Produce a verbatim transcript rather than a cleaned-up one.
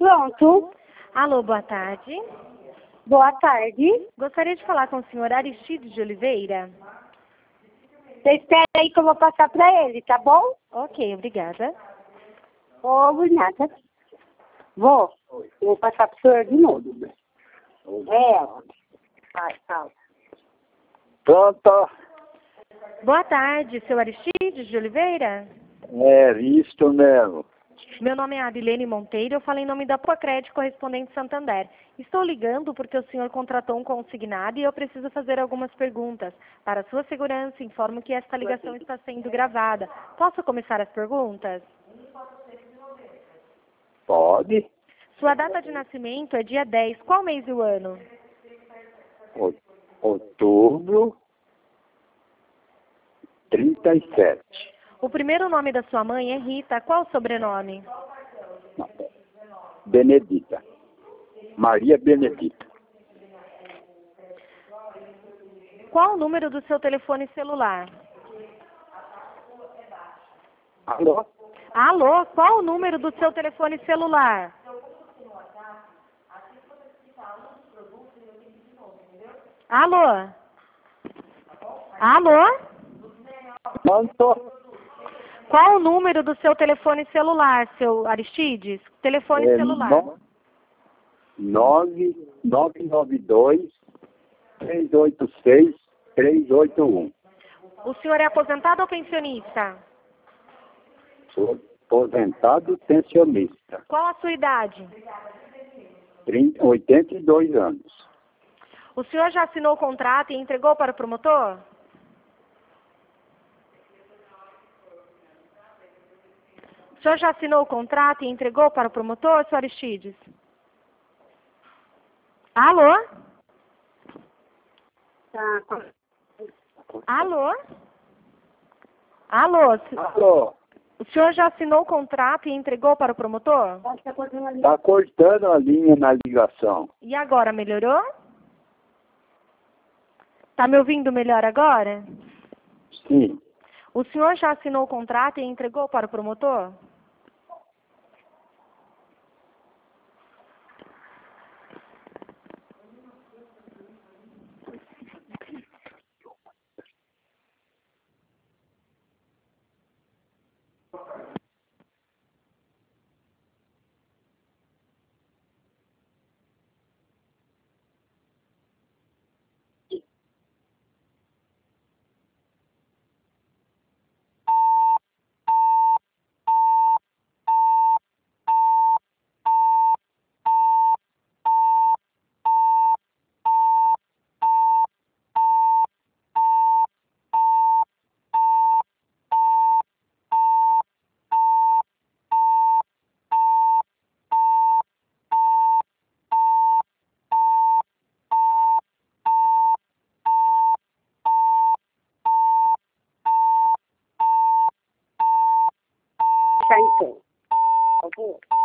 Pronto. Alô, boa tarde. Boa tarde. Gostaria de falar com o senhor Aristides de Oliveira. Você espera aí que eu vou passar pra ele, tá bom? Ok, obrigada. Ou nada. Vou. Eu vou passar pro senhor de novo. É. Vai, fala. Pronto. Boa tarde, seu Aristides de Oliveira. É isto mesmo. Meu nome é Arilene Monteiro, eu falo em nome da Procred Correspondente Santander. Estou ligando porque o senhor contratou um consignado e eu preciso fazer algumas perguntas. Para sua segurança, informo que esta ligação está sendo gravada. Posso começar as perguntas? Pode. Sua data de nascimento é dia dez. Qual mês do ano? O- Outubro trinta e sete. O primeiro nome da sua mãe é Rita. Qual o sobrenome? Benedita. Maria Benedita. Qual o número do seu telefone celular? Alô? Alô, qual o número do seu telefone celular? Alô? Alô? Pronto. Qual o número do seu telefone celular, seu Aristides? Telefone É celular. no- nove nove nove dois três oito seis três oito um. O senhor é aposentado ou pensionista? Sou aposentado pensionista. Qual a sua idade? trinta, oitenta e dois anos. O senhor já assinou o contrato e entregou para o promotor? O senhor já assinou o contrato e entregou para o promotor, senhor Aristides? Alô? Tá. Alô? Alô? Alô? O senhor já assinou o contrato e entregou para o promotor? Tá cortando a linha na ligação. E agora, melhorou? Tá me ouvindo melhor agora? Sim. O senhor já assinou o contrato e entregou para o promotor? Tá então. Por favor.